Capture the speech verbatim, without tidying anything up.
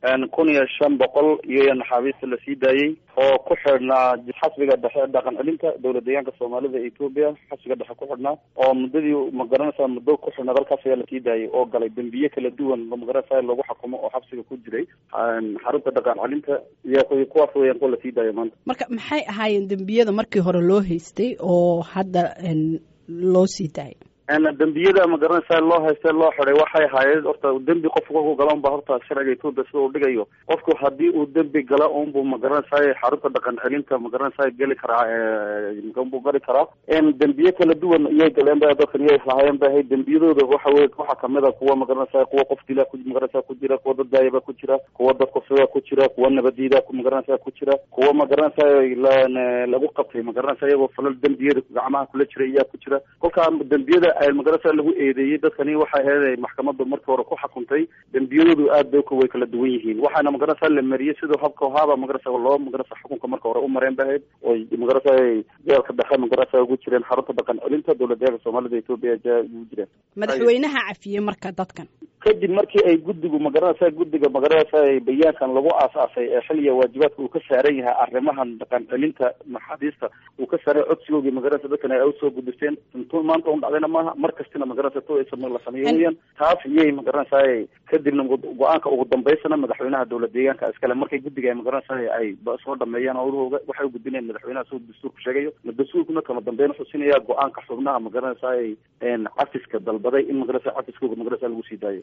kun iyo shan boqol iyo naxaabiista la sii daayey oo ku xidhnaa xasbiga dhexe dhaqan celinta dowlad deegaanka soomaalida ee Ethiopia xasbiga dhexe ku xidhnaa oo muddadii ma garanaysaa muddo ku xidhnaa dalkaas ayaa la sii daayey oo galay dambiye kala duwan oo ma garanaysaa lagu xukumo oo xabsiga ku jiray xarunta dhaqan celinta iyo kuwaas weeyaan kuwa la sii daayay maanta. Marka maxay ahaayeen dambiyada markii hore loo haystay oo hadda loo sii daayay? أنا دنبيدا ما قرنا سال الله هاي سال الله حري وحي هاي أرتا دنبي قفقه قلام بهرتا شرعي يتود بس هو دقيقه قفقه هدي ودنبي قلام بو ما قرنا ساي حرطة دقن حلينتا ما قرنا ساي قلي كرا يمكن بو قلي كرا إن دنبيه كلا دوان يا قلام بها دخل يا هايم بها دنبيدو ده هو حوي كوحة كمدا قوة ما قرنا ساي قوة قفت لا كوج ما قرنا ساي كوجرا قوة الدايبة كوجرا قوة القفوة كوجرا قوة النبديدا ما قرنا ساي كوجرا قوة ما قرنا ساي لا لا قفته ما قرنا ساي وفل الدنبيه زعمها كل شرية كوجرا كل كان دنبيدا ما قرنا ساي eedeeyay dadkani waxa heeday maxkamadda markii hore ku xukuntay dambiyadu aad bay ku way kala duwan yihiin waxaana magarasa la mariyay sidoo habka haaba magarasa loo magarasa xukunka markii hore u mareen bahayd oo magarasa jeelka dhexe magarasa ugu jireen xarunta dhaqan celinta dowladda Soomaalida Itoobiya ugu jireen madaxweynaha cafiyay marka dadkan kadib markii ay guddigu magarasa guddiga magarasa bayaankan lagu aasaasay ee xilliga waajibaadka uu ka saaran yahay arrimahan dhaqan celinta maxadiista uu ka saaray codsigooda magarasa dadkan ay soo gudbisteen intuu maanta uu dhacdayna maaha markastina magarasa to ay sameeyeen la sameeyeen taas iyay magarasa kadibna go'aanka ugu dambeysana madaxweynaha dowladda deegaanka iskale markay guddiga ay magarasa ay soo dhameeyaan oo waxay u gudbinayaan madaxweynaha soo dastuurku sheegayo dastuurkuna kama dambeyn xusinaya go'aanka xubnaha magarasa ay cafiska dalbaday in magarasa cafiskooda magarasa lagu sii daayo.